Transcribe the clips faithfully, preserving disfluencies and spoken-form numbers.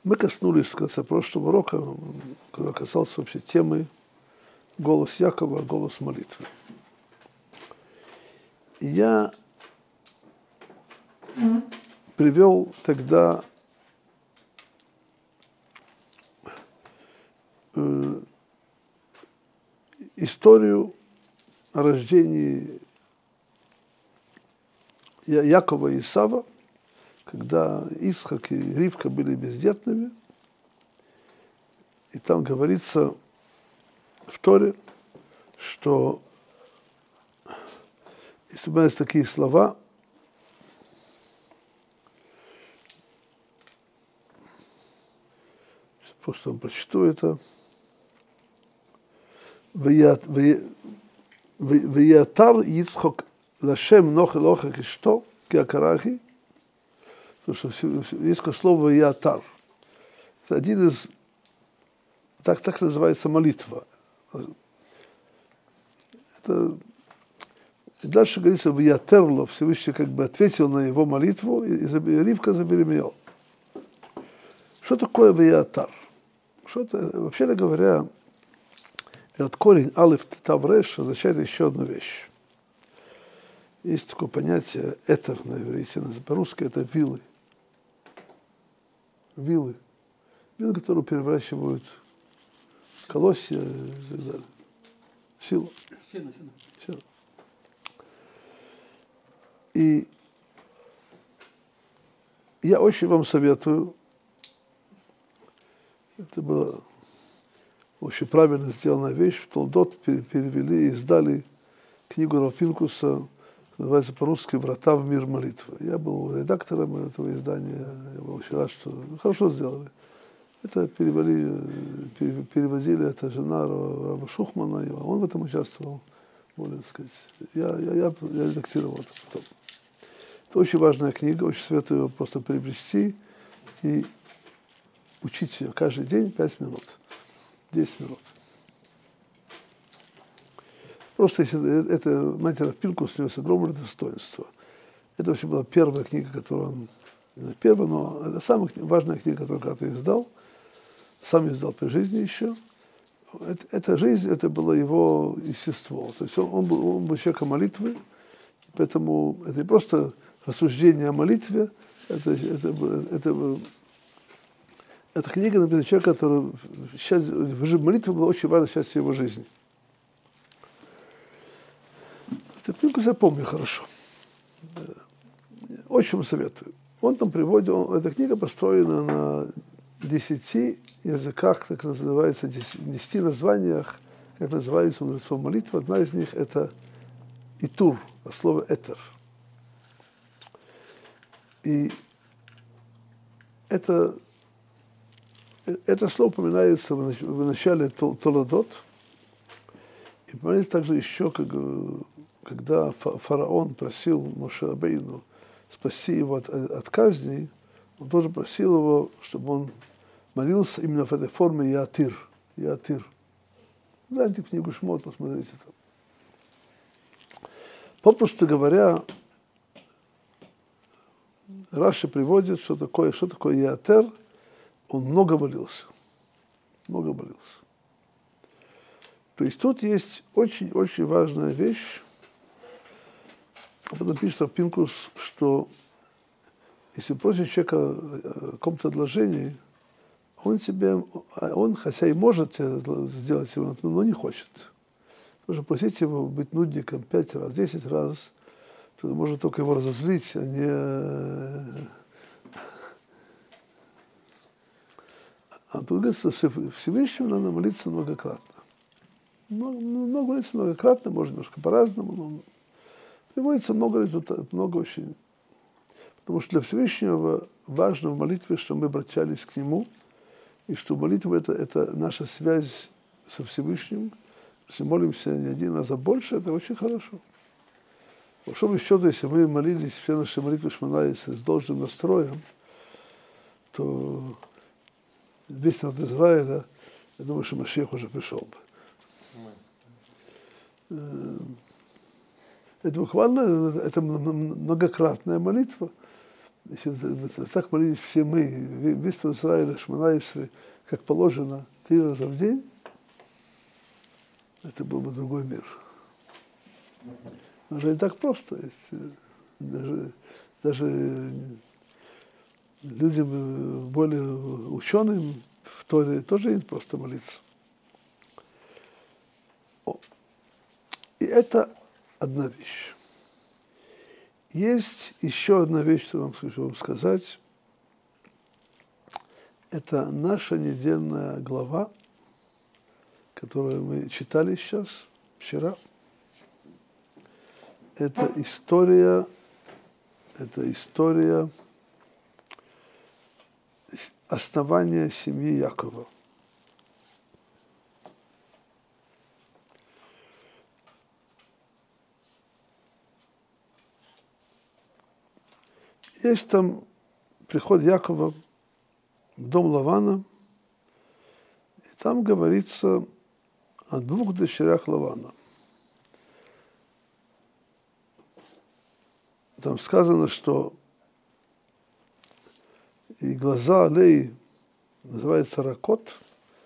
Мы коснулись в конце прошлого урока, когда касался вообще темы голос Якова, голос молитвы. И я привел тогда э, историю о рождении Якова и Исава, когда Исхак и Ривка были бездетными. И там говорится в Торе, что если бы есть такие слова, просто вам прочту это. «Ваятар Ицхок лашем нох элохах ишто киакарахи». Потому что есть слово «ваятар». Это один из... Так, так называется молитва. Это... И дальше говорится, «ваятерло», Всевышний как бы ответил на его молитву, и Ривка забеременела. Что такое «ваятар»? Что-то, вообще говоря, этот корень алиф тавреш означает еще одну вещь. Есть такое понятие этер на иврите, по-русски это вилы. Вилы. Вилы, которые переворачивают колосья и так далее. Сила. Сила, сила. Сила. И я очень вам советую, это была очень правильно сделанная вещь, в Толдот перевели и издали книгу Рав Пинкуса, называется по-русски «Врата в мир молитвы». Я был редактором этого издания, я был очень рад, что хорошо сделали. Это перевели, перевозили, это жена Раба Шухмана, он в этом участвовал, более сказать. Я, я, я, я редактировал это потом. Это очень важная книга, очень советую ее просто приобрести и учить ее каждый день пять минут, десять минут. Просто если это, знаете, Рав Пинкус, у него огромное достоинство. Это вообще была первая книга, которую он, не первая, но это самая важная книга, которую когда-то издал. Сам издал при жизни еще. Это, эта жизнь, это было его естество. То есть он, он, был, он был человеком молитвы, поэтому это не просто рассуждение о молитве, это, это, это, это, это книга, например, человека, который молитва была очень важной частью его жизни. Пинкус я помню хорошо. Очень советую. Он там приводит, он, эта книга построена на десяти языках, так называется, десяти названиях, как называется у мудрецов молитва. Одна из них это итур, от слова этер. И это, это слово упоминается в начале Толодот. И упоминается также еще, как когда фараон просил Моше Рабейну спасти его от, от казни, он тоже просил его, чтобы он молился именно в этой форме Яатир. Яатир. Гляньте книгу Шмот, посмотрите там. Попросту говоря, Раши приводит, что такое, что такое Яатер. Он много молился. Много молился. То есть тут есть очень-очень важная вещь. А потом пишет Рав Пинкус, что если просит человека о каком-то одолжении, он тебе, он хотя и может сделать его, но не хочет. Потому что просить его быть нудником пять раз, десять раз, то может только его разозлить, а не... А тут говорится, Всевышнему надо молиться многократно. Много, много молиться многократно, может немножко по-разному, но приводится много результатов, много очень. Потому что для Всевышнего важно в молитве, что мы обращались к Нему, и что молитва это, это наша связь со Всевышним. Если молимся не один раз, а больше, это очень хорошо. По большому счету, если мы молились все наши молитвы Шмонайса с должным настроем, то весь народ Израиля, я думаю, что Машиах уже пришел бы. Это буквально, это многократная молитва. Значит, так молились все мы, весь Израиль, Шмона Исрей, как положено, три раза в день, это был бы другой мир. Уже не так просто. Даже, даже людям более ученым в Торе тоже не просто молиться. О. И это одна вещь. Есть еще одна вещь, что я вам хочу вам сказать. Это наша недельная глава, которую мы читали сейчас, вчера. Это история, это история основания семьи Якова. Есть там приход Якова в дом Лавана, и там говорится о двух дочерях Лавана. Там сказано, что и глаза Леи называется Ракот.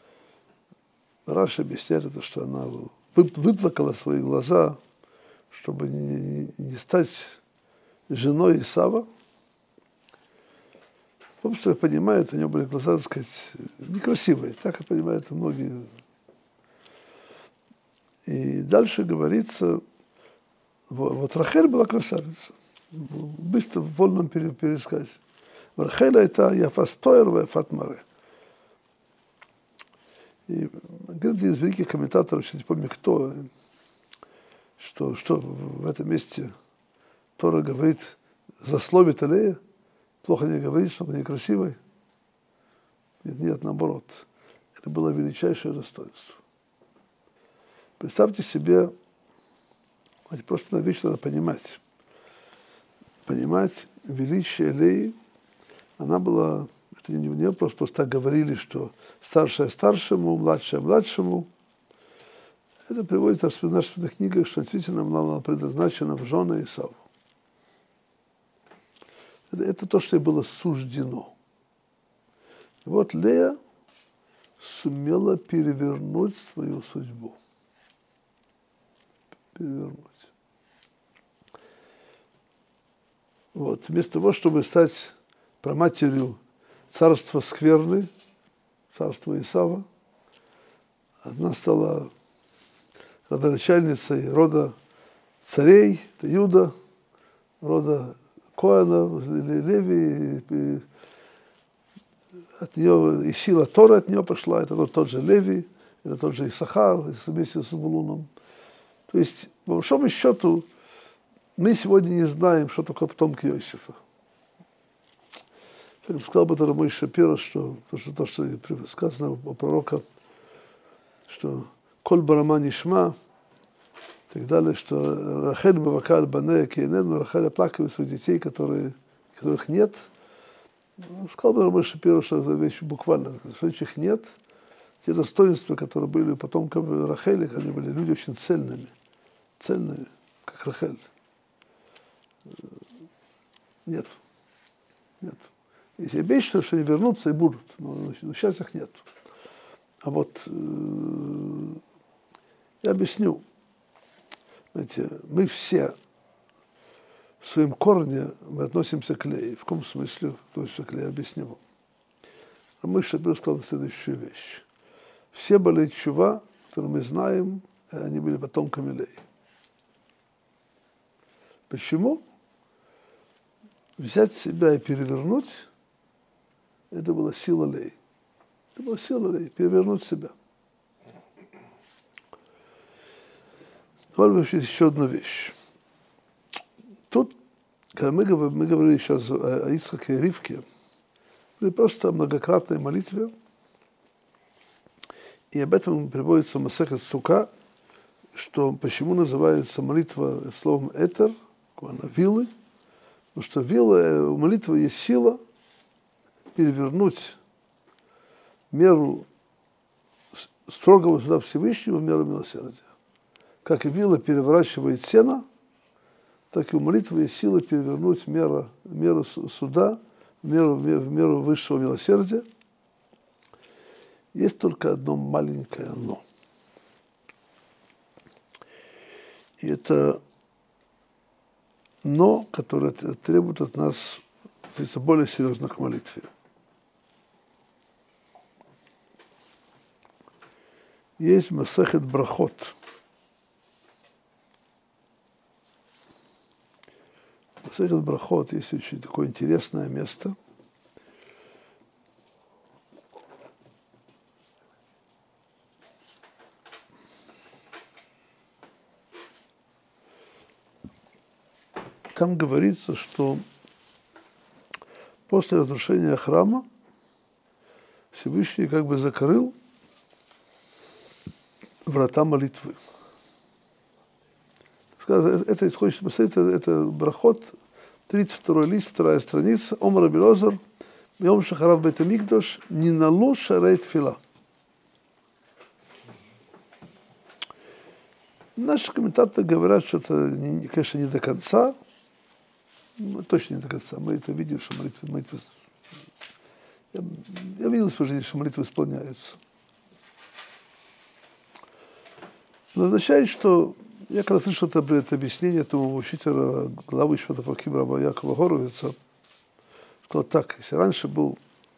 Раша объясняет это, что она выплакала свои глаза, чтобы не, не стать женой Исава. Потому что, я понимаю, у нее были глаза, так сказать, некрасивые. Так, я понимаю, это многие. И дальше говорится, вот Рахель была красавица. Быстро в вольном пересказе. Рахеля это Яфас Тоэр и Яфат Маре. И говорит из великих комментаторов, сейчас не помню кто, что, что в этом месте Тора говорит, засловит Лея, плохо не говорит, что она некрасивой. Нет, нет, наоборот. Это было величайшее достоинство. Представьте себе, просто на вещь надо понимать. Понимать величие Леи, она была, это не, не просто, просто так говорили, что старшая старшему, младшая младшему. Это приводится в наших книгах, что действительно она была предназначена в жены Исаву. Это, это то, что ей было суждено. И вот Лея сумела перевернуть свою судьбу. Перевернуть. Вот. Вместо того, чтобы стать праматерью царства скверны, царства Исава, она стала родоначальницей рода царей, это Иуда, рода Коэна, Леви, и от нее и сила Тора от нее пошла, это тот же Леви, это тот же Исахар вместе с Булуном. То есть, по большому счету, мы сегодня не знаем, что такое потомки Иосифа. Я сказал бы это мой Шапира, что то, что, то, что сказано у пророка, что «Коль барама нишма», и так далее, что «Рахель мавакаль бане кейнену», Рахель оплакивает своих детей, которые, которых нет. Сказал бы мой Шапира, что это вещь буквально, что их нет. Те достоинства, которые были у потомков Рахели, они были люди очень цельными, цельными, как Рахель. Нет. Нет. Если обещают, что они вернутся и будут, но, но сейчас их нет. А вот э, я объясню. Знаете, мы все в своем корне мы относимся к Лее. В каком смысле относимся к Лее? Объясню вам. А мы Шапир сказал следующую вещь. Все были чува, которые мы знаем, они были потомками Леи. Почему? Взять себя и перевернуть, это была сила Леи. Это была сила Леи, перевернуть себя. Давай еще одну вещь. Тут, когда мы, мы говорили сейчас о, о Ицхаке и Ривке, были просто о многократной молитве, и об этом приводится в Масехет Сука, что почему называется молитва словом «этер», вилы, потому что вилла, у молитвы есть сила перевернуть меру строгого суда Всевышнего в меру милосердия. Как и вилла переворачивает сено, так и у молитвы есть сила перевернуть меру, меру суда, меру, в меру высшего милосердия. Есть только одно маленькое «но». И это «но», которое требует от нас более серьезно к молитве. Есть Масехет Брахот. Масехет Брахот есть очень такое интересное место. Там говорится, что после разрушения храма Всевышний как бы закрыл врата молитвы. Это исходит, посмотрите, это Брахот, тридцать второй лист, вторая страница, Омар Раби Элиэзер, Йом шахарав бейт амикдаш, ниналу шарей тфила. Наши комментаторы говорят, что это, конечно, не до конца, точно не до конца. Мы это видим, что молитвы, молитвы я, я видел в своей жизни, что молитвы исполняются. Но означает, что я когда слышал это, это объяснение этому учителя, главы Ишиват Офаким раба Якова Горовица, сказал так: если раньше был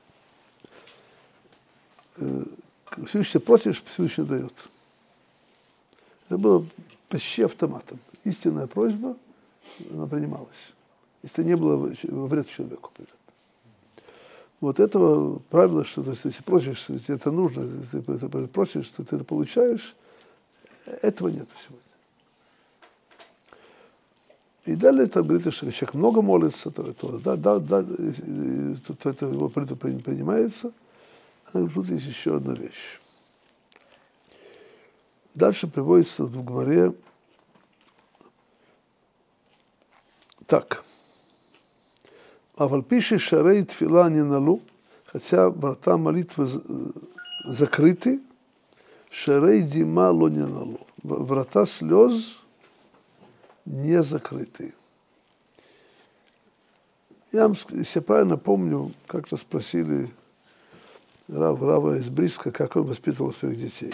э, Всевышний просишь, Всевышний дает. Это было почти автоматом. Истинная просьба, она принималась. Если не было во вред человеку. Вот этого правила, что то есть, если просишь, если это нужно, если ты это просишь, то ты это получаешь, этого нет сегодня. И далее там говорится, что человек много молится, то, то, да, да, да, то, то это его принимается. А тут есть еще одна вещь. Дальше приводится в Гмаре так. Авальпиши шарей тфила не налу, хотя врата молитвы закрыты, шарей дима ло не налу. Врата слез не закрыты. Я, если я правильно помню, как-то спросили Рав, Рава из Бриска, как он воспитывал своих детей.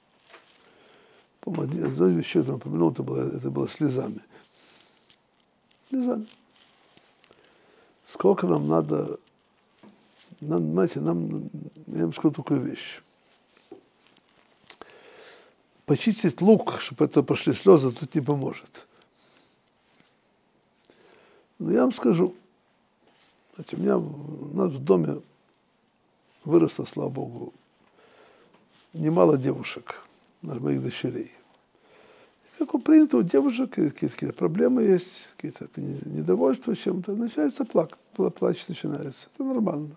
Помню, одну вещь, я упомянул, это было, это было слезами. Слезами. Сколько нам надо, нам, знаете, нам, я вам скажу такую вещь. Почистить лук, чтобы это пошли слезы, тут не поможет. Но я вам скажу, знаете, у меня у нас в доме выросло, слава Богу, немало девушек, моих дочерей. Как принято, у девушек какие-то проблемы есть, какие-то недовольства чем-то, начинается плач, плач начинается. Это нормально.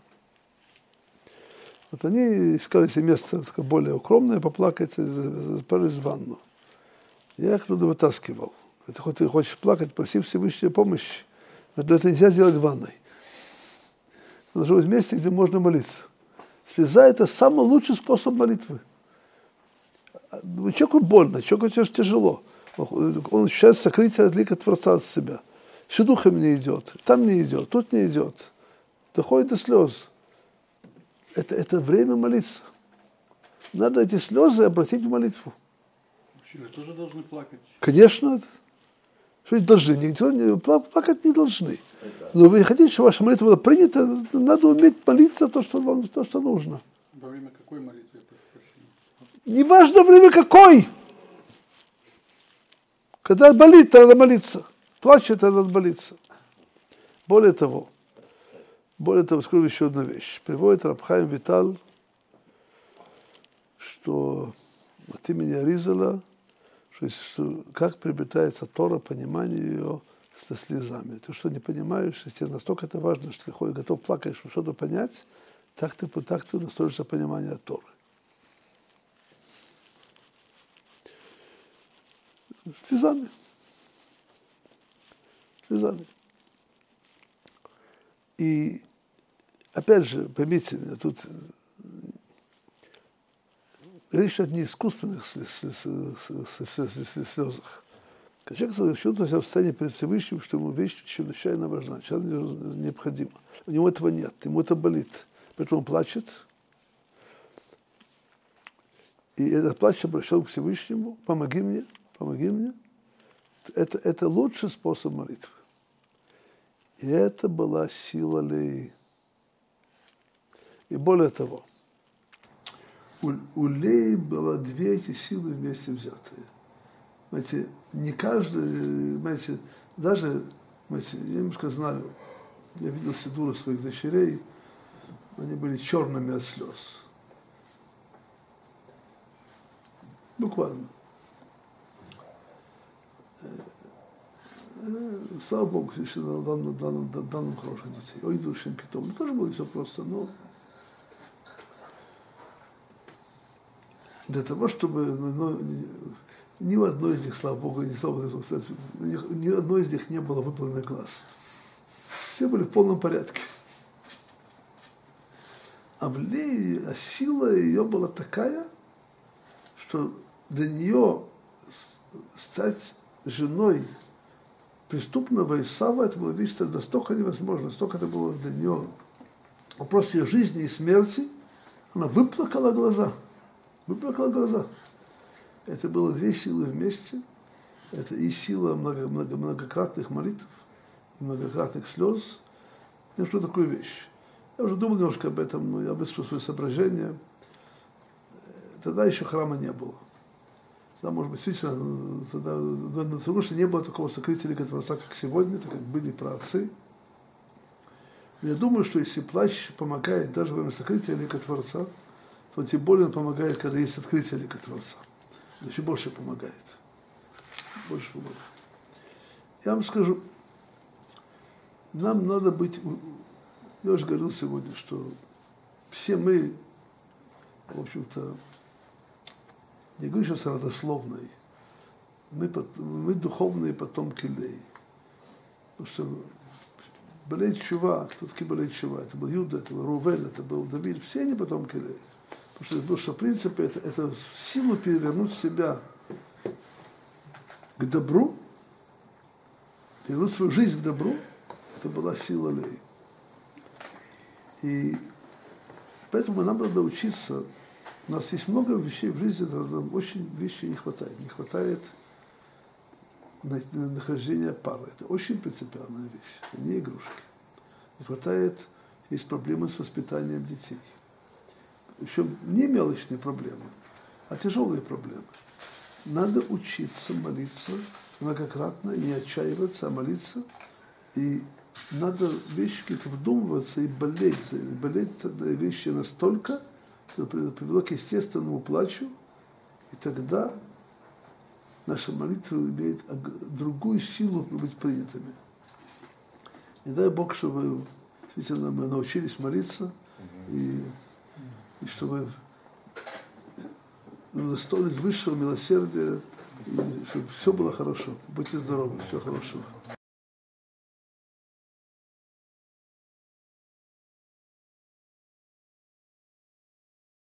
Вот они искали себе место более укромное, поплакать, запались в ванну. Я их туда вытаскивал. Если хоть ты хочешь плакать, проси Всевышнюю помощь. Но это нельзя сделать в ванной. Нужно быть в месте, где можно молиться. Слеза – это самый лучший способ молитвы. Человеку больно, человеку тяжело. Он ощущает сокрытие от лика Творца от себя. Шедухом не идет, там не идет, тут не идет. Доходит до слез. Это, это время молиться. Надо эти слезы обратить в молитву. Мужчины тоже должны плакать. Конечно. Что они должны? Никто не, плакать не должны. Но вы хотите, чтобы ваша молитва была принята, надо уметь молиться то, что вам то, что нужно. Во время какой молитвы, я прошу прощения? Неважно время какой. Когда болит, надо молиться. Плачет, надо молиться. Более того, более того, скажу еще одну вещь. Приводит Раб Хаим Виталь, что от имени Аризала, что, что как приобретается Тора, понимание ее со слезами. Ты что не понимаешь, если настолько это важно, что ты ходишь, готов плакать, чтобы что-то понять, так ты, так ты настроишься понимание Торы. Слезами. Слезами. И опять же, поймите меня, тут речь идет не о искусственных слезах, Когда человек чувствует себя в состоянии перед Всевышним, что ему вещь чрезвычайно важна, чрезвычайно необходима. У него этого нет, ему это болит. Поэтому он плачет. И этот плач обращен к Всевышнему. Помоги мне, помоги мне. Это, это лучший способ молитвы. И это была сила Леи. И более того, у, у Леи было две эти силы вместе взятые. Знаете, не каждый, знаете, даже, знаете, я немножко знаю, я видел сидуры своих дочерей, они были черными от слез. Буквально. Слава Богу, что дал нам хороших детей. Ой, душим китом. Тоже было все просто, но для того, чтобы ну, ни в одной из них, слава Богу, не слава Богу, кстати, ни одной из них не было выполненных глаз. Все были в полном порядке. А в Лее, а сила ее была такая, что для нее стать женой преступного Исава, это было вещь настолько невозможно, настолько это было для нее вопрос ее жизни и смерти, она выплакала глаза, выплакала глаза. Это было две силы вместе, это и сила много, много, многократных молитв, и многократных слез. Я что такую вещь? Я уже думал немножко об этом, но я выскажу свои соображения. Тогда еще храма не было. Тогда, может быть, действительно, тогда на Творце не было такого сокрытия Лика Творца, как сегодня, так как были праотцы. Я думаю, что если плач помогает даже во время сокрытия Лика Творца, то тем более он помогает, когда есть открытие Лика Творца. Он еще больше помогает. Больше помогает. Я вам скажу, нам надо быть... Я уже говорил сегодня, что все мы, в общем-то, не говорю сейчас родословной, мы, мы духовные потомки Леи. Потому что Балей Чува, кто такие Балей Чува? Это был Юда, это был Рувен, это был Давид, все они потомки Леи. Потому что, потому что в принципе, это, это силу перевернуть себя к добру, перевернуть свою жизнь к добру, это была сила Леи. И поэтому нам надо учиться. У нас есть много вещей в жизни, нам очень вещей не хватает. Не хватает нахождения пары. Это очень принципиальная вещь, это не игрушки. Не хватает, есть проблемы с воспитанием детей. Причем не мелочные проблемы, а тяжелые проблемы. Надо учиться молиться многократно, не отчаиваться, а молиться. И надо вещи какие-то вдумываться и болеть. И болеть вещи настолько, что привело к естественному плачу, и тогда наша молитва имеет другую силу быть принятыми. И дай Бог, чтобы действительно мы научились молиться, и, и чтобы удостоились высшего милосердия, и чтобы все было хорошо. Будьте здоровы, всего хорошего.